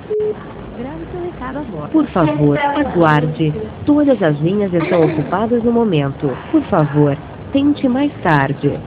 Grave seu recado agora. Por favor, aguarde. Todas as linhas estão ocupadas no momento. Por favor, tente mais tarde.